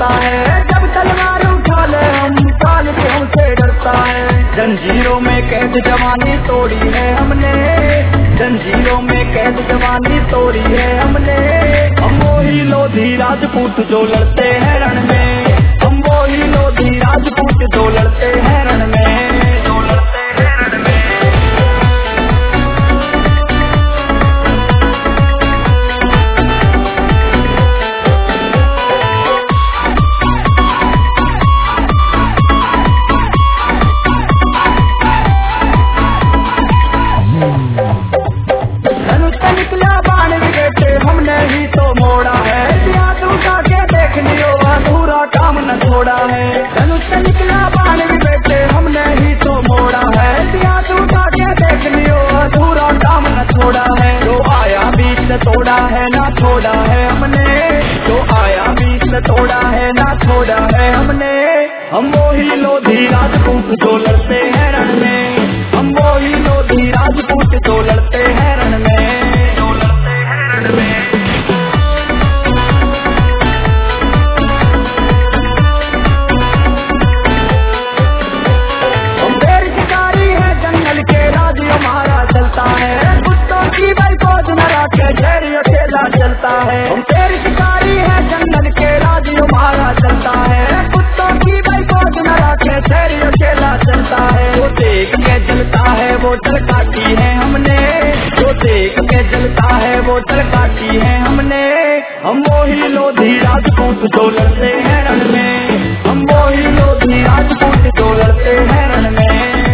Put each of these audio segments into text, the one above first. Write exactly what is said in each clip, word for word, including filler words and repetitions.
चलता है, जब तलवार उठा ले हम काल से हमसे डरता है। जंजीरों में कैद जवानी तोड़ी है हमने, जंजीरों में कैद जवानी तोड़ी है हमने। हम वही लोधी राजपूत जो लड़ते हैं रण में, हम वही लोधी राजपूत जो लड़ते हैं रण में, जो लड़ते हैं रण में। निकला बाण विकेटे हमने ही तो मोड़ा है, याद उठा के देख लियो अधूरा काम न छोड़ा है। धनुष से निकला बाण विकेटे हमने ही तो मोड़ा है, याद उठा के देख लियो अधूरा काम न छोड़ा है। जो आया बीच से तोड़ा है ना छोड़ा है हमने, जो आया बीच से तोड़ा है ना छोड़ा है हमने। हम वही लोधी राजपूत जो लड़ते हैं रण में, हम वही लोधी राजपूत जो लड़ते हैं रण में। चलता है हम तेरी शिकारी है, जंगल के राज हमारा चलता है। कुत्तों की भाई को न रखे तेरी अकेला चलता है। वो देख के जलता है वो चलकाती है हमने, वो देख के जलता है वो चलकाती है हमने। हम वही लोधी राजपूत जो लड़ते हैं रण में, हम वही लोधी राजपूत जो लड़ते हैं रण में।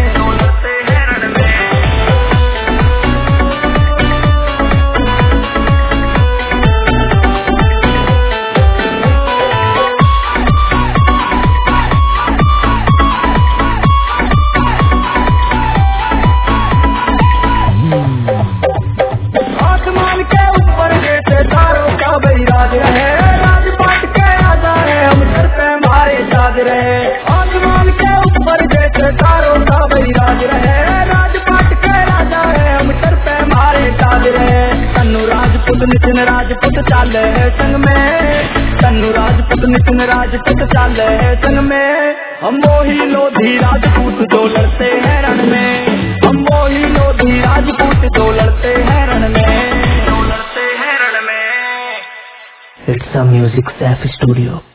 राजपाट के राजा है हम सर पे हमारे ताज रहे, आसमान के ऊपर जैसे तारों का बैराज रहे। राजपाट के राजा है हम सर पे हमारे ताज रहे। तन्नू राजपूत नितिन राजपूत चाले है संग में, तन्नू राजपूत नितिन राजपूत चाले है संग में। हम वही लोधी राजपूत जो लड़ते हैं रण में, हम वही लोधी राजपूत जो लड़ते हैं रण में, जो लड़ते हैं रण में। It's a Music Safe Studio.